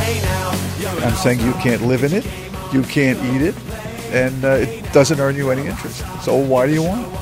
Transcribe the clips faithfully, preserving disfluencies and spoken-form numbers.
I'm saying you can't live in it, you can't eat it, and uh, it doesn't earn you any interest. So why do you want it?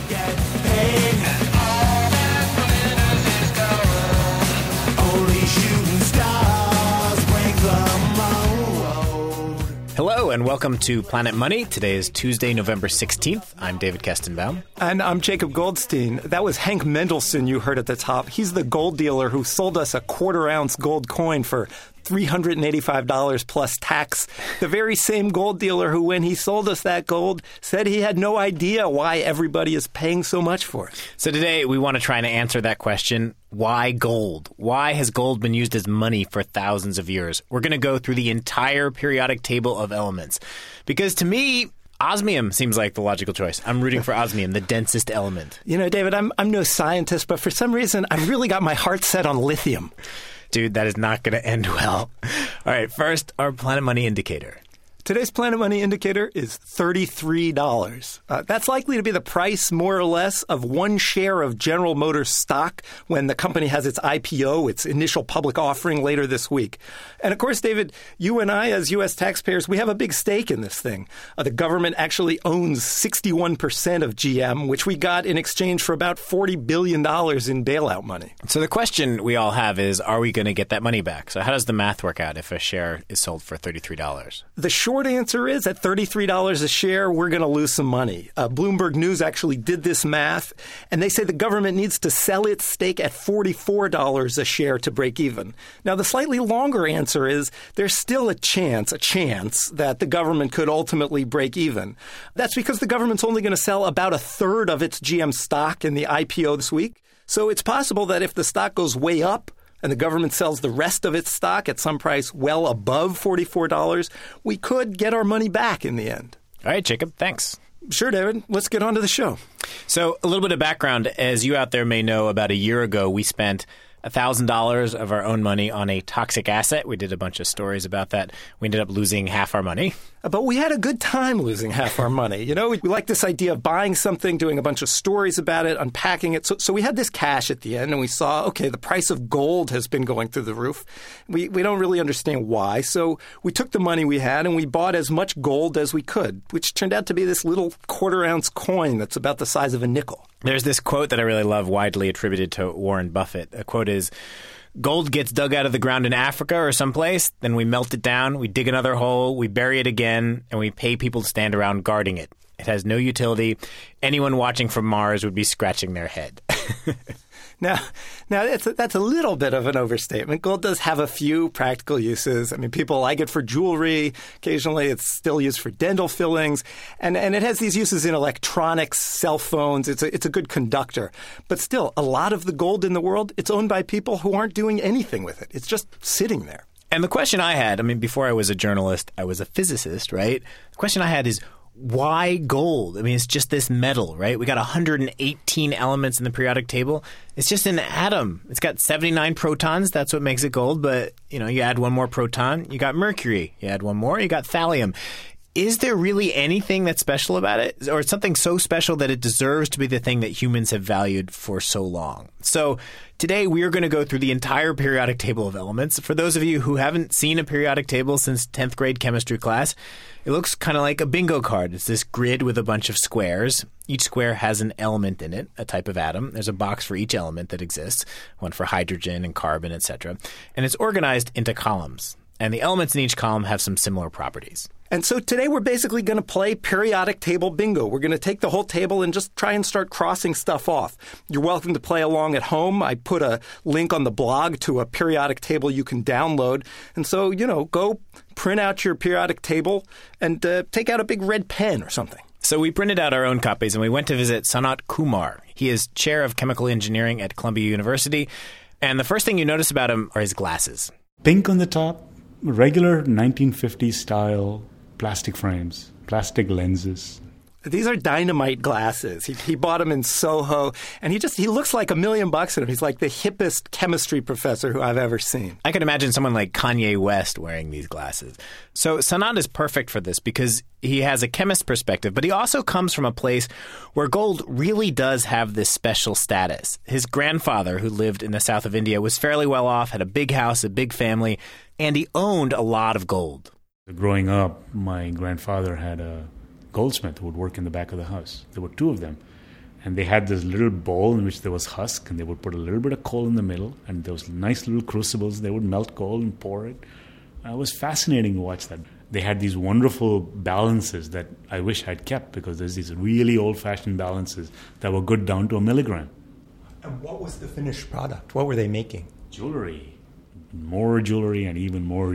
Hello and welcome to Planet Money. Today is Tuesday, November sixteenth. I'm David Kestenbaum. And I'm Jacob Goldstein. That was Hank Mendelson you heard at the top. He's the gold dealer who sold us a quarter-ounce gold coin for three hundred eighty-five dollars plus tax. The very same gold dealer who, when he sold us that gold, said he had no idea why everybody is paying so much for it. So today we want to try and answer that question. Why gold? Why has gold been used as money for thousands of years? We're going to go through the entire periodic table of elements. Because to me, osmium seems like the logical choice. I'm rooting for osmium, the densest element. You know, David, I'm, I'm no scientist, but for some reason, I've really got my heart set on lithium. Dude, that is not going to end well. All right, first, our Planet Money indicator. Today's Planet Money indicator is thirty-three dollars. Uh, that's likely to be the price, more or less, of one share of General Motors stock when the company has its I P O, its initial public offering, later this week. And of course, David, you and I, as U S taxpayers, we have a big stake in this thing. Uh, the government actually owns sixty-one percent of G M, which we got in exchange for about forty billion dollars in bailout money. So the question we all have is, are we going to get that money back? So how does the math work out if a share is sold for thirty-three dollars? The short answer is, at thirty-three dollars a share, we're going to lose some money. Uh, Bloomberg News actually did this math, and they say the government needs to sell its stake at forty-four dollars a share to break even. Now, the slightly longer answer is there's still a chance, a chance that the government could ultimately break even. That's because the government's only going to sell about a third of its G M stock in the I P O this week. So it's possible that if the stock goes way up, and the government sells the rest of its stock at some price well above forty-four dollars, we could get our money back in the end. All right, Jacob, thanks. Sure, David. Let's get on to the show. So a little bit of background. As you out there may know, about a year ago, we spent one thousand dollars of our own money on a toxic asset. We did a bunch of stories about that. We ended up losing half our money. But we had a good time losing half our money. You know, we, we like this idea of buying something, doing a bunch of stories about it, unpacking it. So, so we had this cash at the end, and we saw, okay, the price of gold has been going through the roof. We we don't really understand why. So we took the money we had, and we bought as much gold as we could, which turned out to be this little quarter-ounce coin that's about the size of a nickel. There's this quote that I really love, widely attributed to Warren Buffett. A quote is, "Gold gets dug out of the ground in Africa or someplace, then we melt it down, we dig another hole, we bury it again, and we pay people to stand around guarding it. It has no utility. Anyone watching from Mars would be scratching their head." Now, now that's a, that's a little bit of an overstatement. Gold does have a few practical uses. I mean, people like it for jewelry. Occasionally, it's still used for dental fillings. And, and it has these uses in electronics, cell phones. It's a, it's a good conductor. But still, a lot of the gold in the world, it's owned by people who aren't doing anything with it. It's just sitting there. And the question I had, I mean, before I was a journalist, I was a physicist, right? The question I had is, why gold? I mean, it's just this metal, right? We got one hundred eighteen elements in the periodic table. It's just an atom. It's got seventy-nine protons. That's what makes it gold. But, you know, you add one more proton, you got mercury. You add one more, you got thallium. Is there really anything that's special about it? Or something so special that it deserves to be the thing that humans have valued for so long? So today we are going to go through the entire periodic table of elements. For those of you who haven't seen a periodic table since tenth grade chemistry class, it looks kind of like a bingo card. It's this grid with a bunch of squares. Each square has an element in it, a type of atom. There's a box for each element that exists, one for hydrogen and carbon, et cetera. And it's organized into columns. And the elements in each column have some similar properties. And so today we're basically going to play periodic table bingo. We're going to take the whole table and just try and start crossing stuff off. You're welcome to play along at home. I put a link on the blog to a periodic table you can download. And so, you know, go print out your periodic table and uh, take out a big red pen or something. So we printed out our own copies and we went to visit Sanat Kumar. He is chair of chemical engineering at Columbia University. And the first thing you notice about him are his glasses. Pink on the top, regular nineteen fifties style plastic frames, plastic lenses. These are dynamite glasses. He, he bought them in Soho, and he just he looks like a million bucks in them. He's like the hippest chemistry professor who I've ever seen. I could imagine someone like Kanye West wearing these glasses. So Sanat is perfect for this because he has a chemist perspective, but he also comes from a place where gold really does have this special status. His grandfather, who lived in the south of India, was fairly well off, had a big house, a big family, and he owned a lot of gold. Growing up, my grandfather had a goldsmith who would work in the back of the house. There were two of them. And they had this little bowl in which there was husk, and they would put a little bit of coal in the middle, and there was nice little crucibles. They would melt coal and pour it. Uh, it was fascinating to watch that. They had these wonderful balances that I wish I'd kept, because there's these really old-fashioned balances that were good down to a milligram. And what was the finished product? What were they making? Jewelry. More jewelry and even more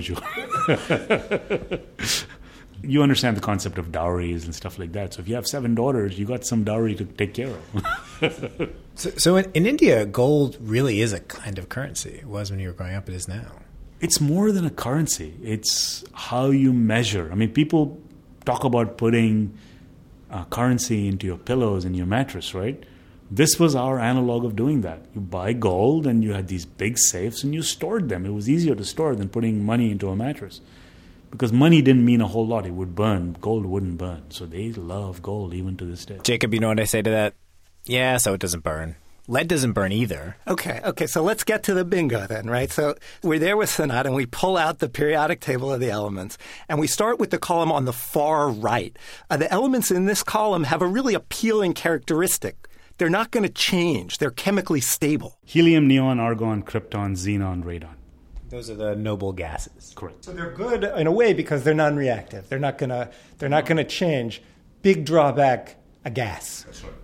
jewelry. You understand the concept of dowries and stuff like that. So if you have seven daughters, you got some dowry to take care of. so so in, in India, gold really is a kind of currency. It was when you were growing up. It is now. It's more than a currency. It's how you measure. I mean, people talk about putting uh, currency into your pillows and your mattress, right? This was our analog of doing that. You buy gold and you had these big safes and you stored them. It was easier to store than putting money into a mattress. Because money didn't mean a whole lot. It would burn. Gold wouldn't burn. So they love gold even to this day. Jacob, you know what I say to that? Yeah, so it doesn't burn. Lead doesn't burn either. Okay, okay, so let's get to the bingo then, right? So we're there with Sanat, and we pull out the periodic table of the elements, and we start with the column on the far right. Uh, the elements in this column have a really appealing characteristic. They're not going to change. They're chemically stable. Helium, neon, argon, krypton, xenon, radon. Those are the noble gases. Correct. So they're good in a way because they're non-reactive. They're not gonna. They're not gonna change. Big drawback: a gas. That's right.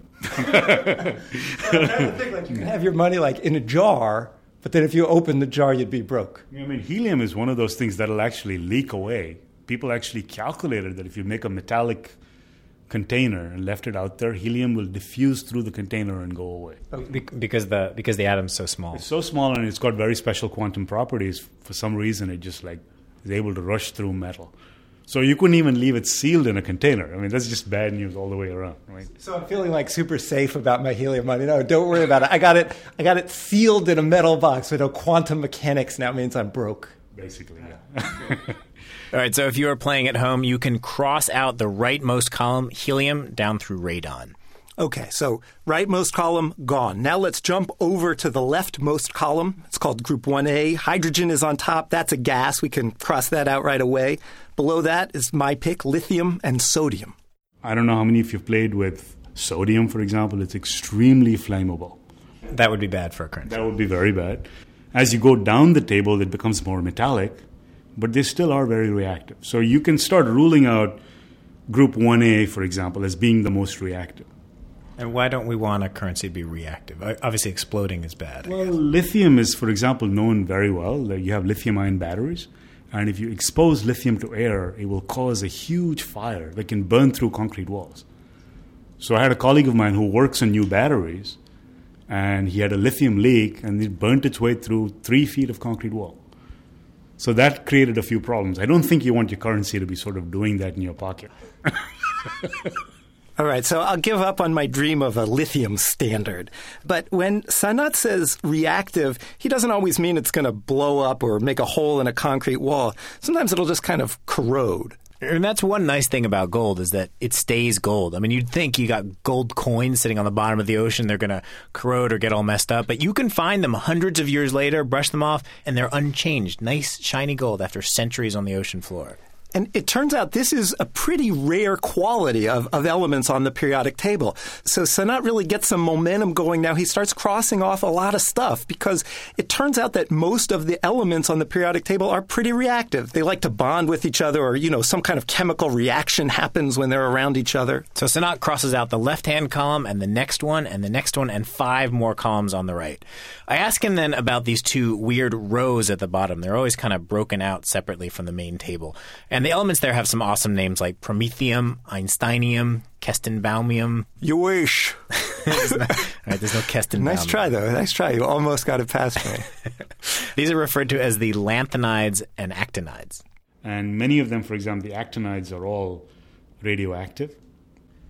So I'm trying to think, like, you can have your money like in a jar, but then if you open the jar, you'd be broke. I mean, helium is one of those things that'll actually leak away. People actually calculated that if you make a metallic container and left it out there, helium will diffuse through the container and go away. Be- because the because the atom's so small. It's so small and it's got very special quantum properties. For some reason, it just like is able to rush through metal. So you couldn't even leave it sealed in a container. I mean, that's just bad news all the way around, right? So I'm feeling like super safe about my helium money. No, don't worry about it. I got it. I got it sealed in a metal box with no quantum mechanics. Now it means I'm broke. Basically, yeah. All right, so if you are playing at home, you can cross out the rightmost column, helium, down through radon. Okay, so rightmost column, gone. Now let's jump over to the leftmost column. It's called Group one A. Hydrogen is on top. That's a gas. We can cross that out right away. Below that is my pick, lithium and sodium. I don't know how many of you have played with sodium, for example. It's extremely flammable. That would be bad for a currency. That would be very bad. As you go down the table, it becomes more metallic, but they still are very reactive. So you can start ruling out Group one A, for example, as being the most reactive. And why don't we want a currency to be reactive? Obviously, exploding is bad. Well, lithium is, for example, known very well. You have lithium-ion batteries, and if you expose lithium to air, it will cause a huge fire that can burn through concrete walls. So I had a colleague of mine who works on new batteries, and he had a lithium leak, and it burnt its way through three feet of concrete wall. So that created a few problems. I don't think you want your currency to be sort of doing that in your pocket. All right, so I'll give up on my dream of a lithium standard. But when Sanat says reactive, he doesn't always mean it's going to blow up or make a hole in a concrete wall. Sometimes it'll just kind of corrode. And that's one nice thing about gold is that it stays gold. I mean, you'd think you got gold coins sitting on the bottom of the ocean, they're going to corrode or get all messed up. But you can find them hundreds of years later, brush them off, and they're unchanged. Nice, shiny gold after centuries on the ocean floor. And it turns out this is a pretty rare quality of, of elements on the periodic table. So Sanat really gets some momentum going now. He starts crossing off a lot of stuff because it turns out that most of the elements on the periodic table are pretty reactive. They like to bond with each other or, you know, some kind of chemical reaction happens when they're around each other. So Sanat crosses out the left-hand column and the next one and the next one and five more columns on the right. I ask him then about these two weird rows at the bottom. They're always kind of broken out separately from the main table. And the elements there have some awesome names like promethium, einsteinium, kestenbaumium. You wish. All right, there's no kestenbaumium. Nice try, though. Nice try. You almost got it past me. These are referred to as the lanthanides and actinides. And many of them, for example, the actinides are all radioactive.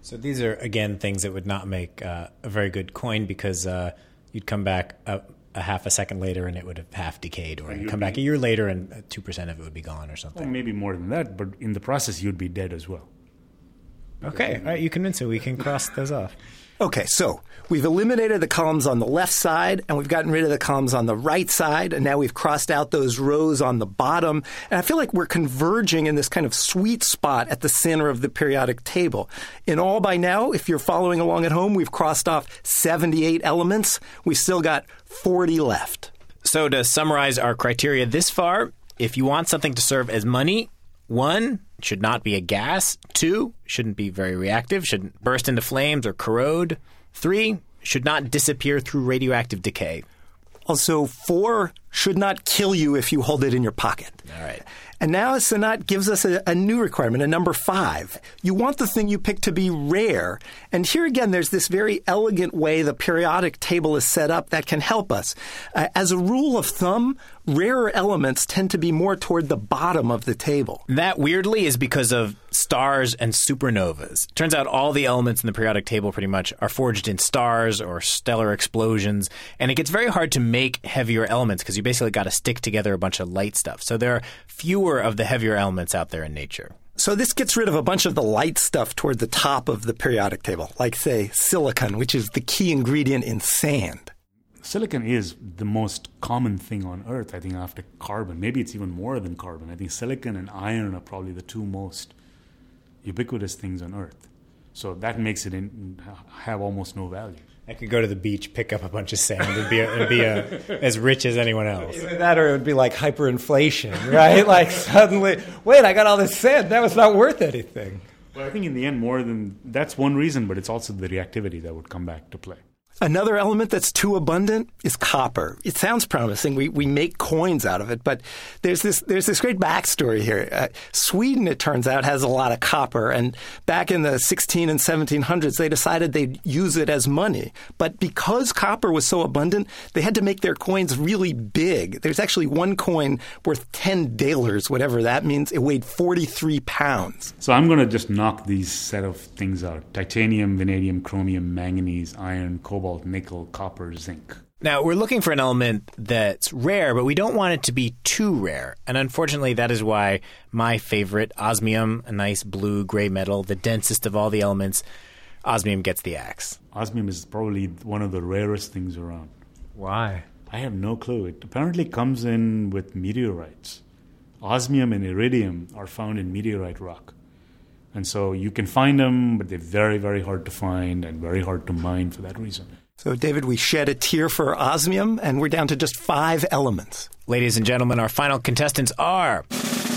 So these are, again, things that would not make uh, a very good coin because uh, you'd come back a, a half a second later and it would have half decayed, or you'd come back a year later and two percent of it would be gone or something. Well, maybe more than that, but in the process, you'd be dead as well. Okay, all right, you convince me. We can cross those off. Okay, so we've eliminated the columns on the left side, and we've gotten rid of the columns on the right side, and now we've crossed out those rows on the bottom. And I feel like we're converging in this kind of sweet spot at the center of the periodic table. In all, by now, if you're following along at home, we've crossed off seventy-eight elements. We've still got forty left. So to summarize our criteria this far, if you want something to serve as money, one, it should not be a gas. Two, shouldn't be very reactive, shouldn't burst into flames or corrode. Three, should not disappear through radioactive decay. Also, four, should not kill you if you hold it in your pocket. All right. And now Sanat gives us a, a new requirement, a number five. You want the thing you pick to be rare. And here again, there's this very elegant way the periodic table is set up that can help us. Uh, as a rule of thumb, rarer elements tend to be more toward the bottom of the table. That, weirdly, is because of stars and supernovas. Turns out all the elements in the periodic table pretty much are forged in stars or stellar explosions, and it gets very hard to make heavier elements because you basically got to stick together a bunch of light stuff. So there are fewer of the heavier elements out there in nature. So this gets rid of a bunch of the light stuff toward the top of the periodic table, like, say, silicon, which is the key ingredient in sand. Silicon is the most common thing on Earth, I think, after carbon. Maybe it's even more than carbon. I think silicon and iron are probably the two most ubiquitous things on Earth. So that makes it in, have almost no value. I could go to the beach, pick up a bunch of sand, and be, a, and be a, as rich as anyone else. Either that or it would be like hyperinflation, right? Like suddenly, wait, I got all this sand. That was not worth anything. Well, I think in the end, more than that's one reason, but it's also the reactivity that would come back to play. Another element that's too abundant is copper. It sounds promising. We we make coins out of it, but there's this there's this great backstory here. Uh, Sweden, it turns out, has a lot of copper, and back in the sixteen and seventeen hundreds, they decided they'd use it as money. But because copper was so abundant, they had to make their coins really big. There's actually one coin worth ten dalers, whatever that means. It weighed forty-three pounds. So I'm going to just knock these set of things out: titanium, vanadium, chromium, manganese, iron, cobalt, nickel, copper, zinc. Now, we're looking for an element that's rare, but we don't want it to be too rare. And unfortunately, that is why my favorite, osmium, a nice blue gray metal, the densest of all the elements, osmium gets the axe. Osmium is probably one of the rarest things around. Why? I have no clue. It apparently comes in with meteorites. Osmium and iridium are found in meteorite rock. And so you can find them, but they're very, very hard to find and very hard to mine for that reason. So, David, we shed a tear for osmium, and we're down to just five elements. Ladies and gentlemen, our final contestants are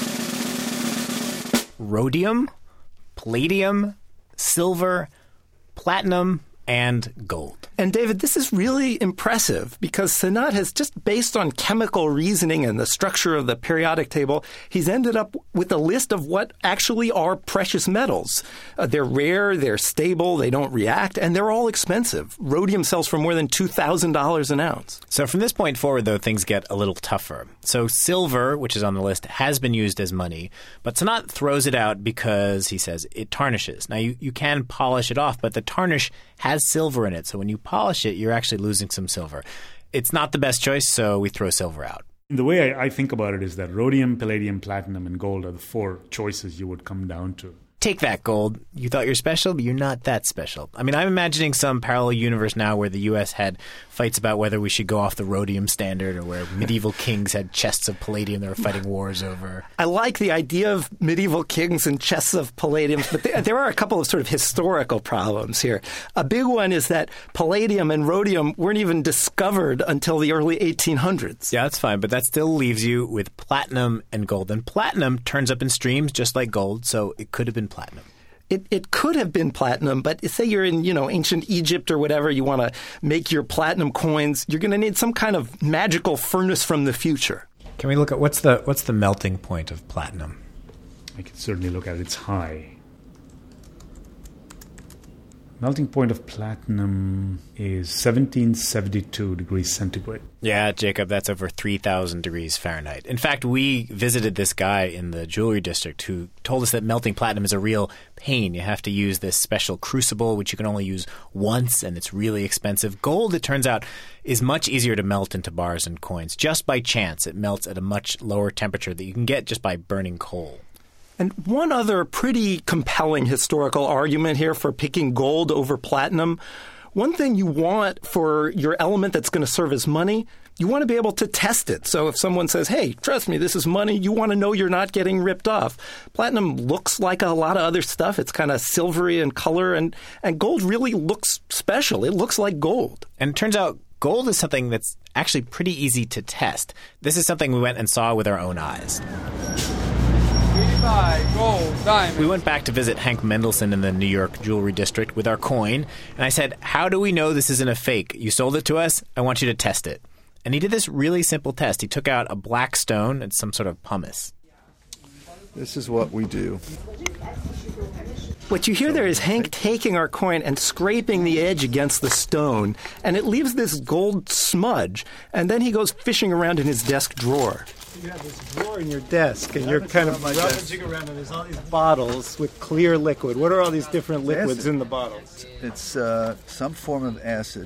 rhodium, palladium, silver, platinum, and gold. And David, this is really impressive because Sanat has, just based on chemical reasoning and the structure of the periodic table, he's ended up with a list of what actually are precious metals. Uh, they're rare, they're stable, they don't react, and they're all expensive. Rhodium sells for more than two thousand dollars an ounce. So from this point forward, though, things get a little tougher. So silver, which is on the list, has been used as money, but Sanat throws it out because, he says, it tarnishes. Now, you, you can polish it off, but the tarnish has silver in it, so when you polish it, you're actually losing some silver. It's not the best choice, so we throw silver out. The way I, I think about it is that rhodium, palladium, platinum, and gold are the four choices you would come down to. Take that, gold. You thought you're special, but you're not that special. I mean, I'm imagining some parallel universe now where the U S had fights about whether we should go off the rhodium standard or where medieval kings had chests of palladium they were fighting wars over. I like the idea of medieval kings and chests of palladium, but there, there are a couple of sort of historical problems here. A big one is that palladium and rhodium weren't even discovered until the early eighteen hundreds. Yeah, that's fine, but that still leaves you with platinum and gold. And platinum turns up in streams just like gold, so it could have been platinum. It it could have been platinum, but say you're in, you know, ancient Egypt or whatever, you want to make your platinum coins, you're going to need some kind of magical furnace from the future. Can we look at what's the what's the melting point of platinum? I can certainly look at it. It's high. Melting point of platinum is seventeen seventy-two degrees centigrade. Yeah, Jacob, that's over three thousand degrees Fahrenheit. In fact, we visited this guy in the jewelry district who told us that melting platinum is a real pain. You have to use this special crucible, which you can only use once, and it's really expensive. Gold, it turns out, is much easier to melt into bars and coins. Just by chance, it melts at a much lower temperature that you can get just by burning coal. And one other pretty compelling historical argument here for picking gold over platinum. One thing you want for your element that's going to serve as money, you want to be able to test it. So if someone says, hey, trust me, this is money, you want to know you're not getting ripped off. Platinum looks like a lot of other stuff. It's kind of silvery in color, and, and gold really looks special. It looks like gold. And it turns out gold is something that's actually pretty easy to test. This is something we went and saw with our own eyes. Gold, diamond. We went back to visit Hank Mendelson in the New York jewelry district with our coin, and I said, how do we know this isn't a fake? You sold it to us. I want you to test it. And he did this really simple test. He took out a black stone and some sort of pumice. This is what we do. What you hear there is Hank taking our coin and scraping the edge against the stone, and it leaves this gold smudge, and then he goes fishing around in his desk drawer. You have this drawer in your desk, and you're kind of rummaging around, and there's all these bottles with clear liquid. What are all these different liquids in the bottles? It's uh, some form of acid.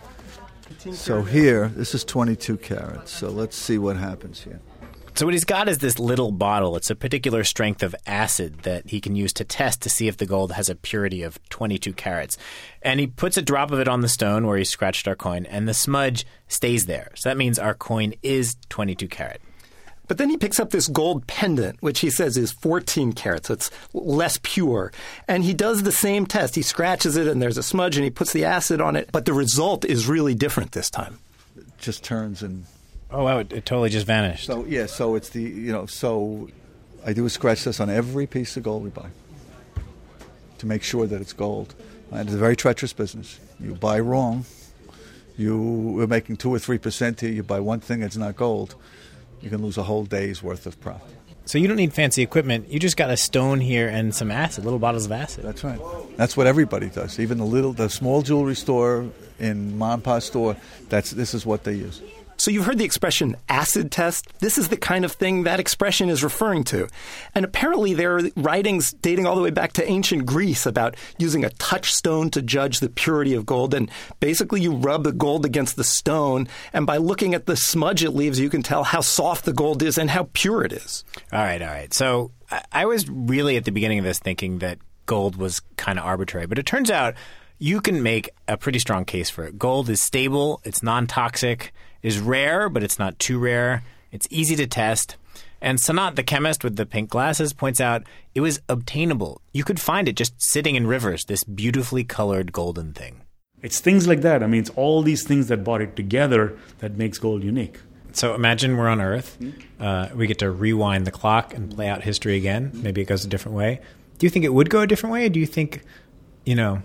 So here, this is twenty-two carats. So let's see what happens here. So what he's got is this little bottle. It's a particular strength of acid that he can use to test to see if the gold has a purity of twenty-two carats. And he puts a drop of it on the stone where he scratched our coin, and the smudge stays there. So that means our coin is twenty-two carat. But then he picks up this gold pendant, which he says is fourteen carats, so it's less pure. And he does the same test. He scratches it, and there's a smudge, and he puts the acid on it. But the result is really different this time. It just turns and... Oh, wow, it, it totally just vanished. So, yeah, so it's the, you know, so I do a scratch test on every piece of gold we buy to make sure that it's gold. And it's a very treacherous business. You buy wrong. You, we're making two or three percent here. You buy one thing that's not gold. You can lose a whole day's worth of profit. So you don't need fancy equipment. You just got a stone here and some acid, little bottles of acid. That's right. That's what everybody does. Even the little, the small jewelry store in mom and pop store, that's, this is what they use. So you've heard the expression acid test. This is the kind of thing that expression is referring to. And apparently there are writings dating all the way back to ancient Greece about using a touchstone to judge the purity of gold. And basically you rub the gold against the stone, and by looking at the smudge it leaves, you can tell how soft the gold is and how pure it is. All right, all right. So I, I was really at the beginning of this thinking that gold was kind of arbitrary. But it turns out you can make a pretty strong case for it. Gold is stable. It's non-toxic. Is rare, but it's not too rare. It's easy to test. And Sanat, the chemist with the pink glasses, points out it was obtainable. You could find it just sitting in rivers, this beautifully colored golden thing. It's things like that. I mean, it's all these things that brought it together that makes gold unique. So imagine we're on Earth. Uh, we get to rewind the clock and play out history again. Maybe it goes a different way. Do you think it would go a different way? Or do you think, you know,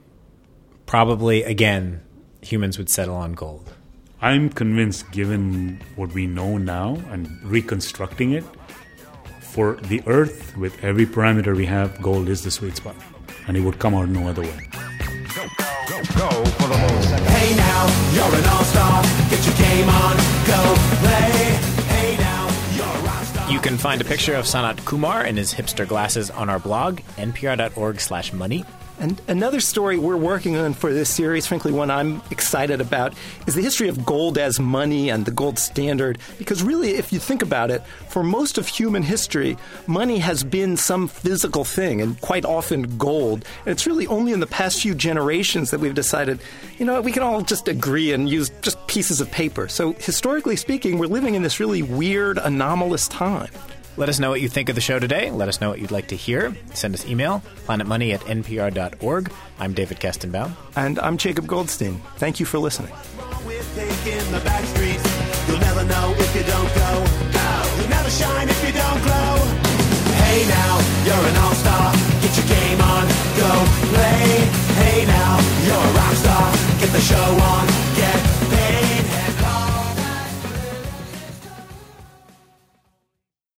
probably, again, humans would settle on gold? I'm convinced, given what we know now and reconstructing it, for the Earth, with every parameter we have, gold is the sweet spot. And it would come out no other way. Go, go, go for the moon. Hey now, you're an all-star. Get your game on, go play. Hey now, you're a rock star. You can find a picture of Sanat Kumar in his hipster glasses on our blog, npr.org slash money. And another story we're working on for this series, frankly one I'm excited about, is the history of gold as money and the gold standard. Because really, if you think about it, for most of human history, money has been some physical thing, and quite often gold. And it's really only in the past few generations that we've decided, you know, we can all just agree and use just pieces of paper. So historically speaking, we're living in this really weird, anomalous time. Let us know what you think of the show today. Let us know what you'd like to hear. Send us email, planetmoney at npr dot org. I'm David Kestenbaum. And I'm Jacob Goldstein. Thank you for listening. With taking the back streets, you'll never know if you don't go. Go! You'll never shine if you don't glow. Hey now, you're an all-star. Get your game on, go play. Hey now, you're a rock star. Get the show on.